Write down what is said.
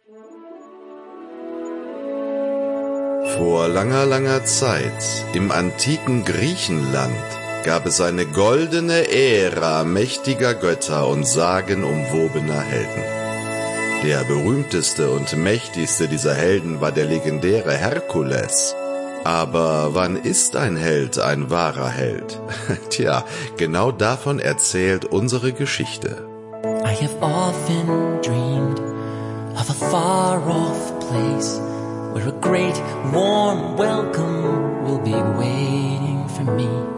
Vor langer, langer Zeit, im antiken Griechenland, gab es eine goldene Ära mächtiger Götter und sagenumwobener Helden. Der berühmteste und mächtigste dieser Helden war der legendäre Herkules. Aber wann ist ein Held ein wahrer Held? Tja, genau davon erzählt unsere Geschichte. I have often dreamed of a far-off place where a great warm welcome will be waiting for me.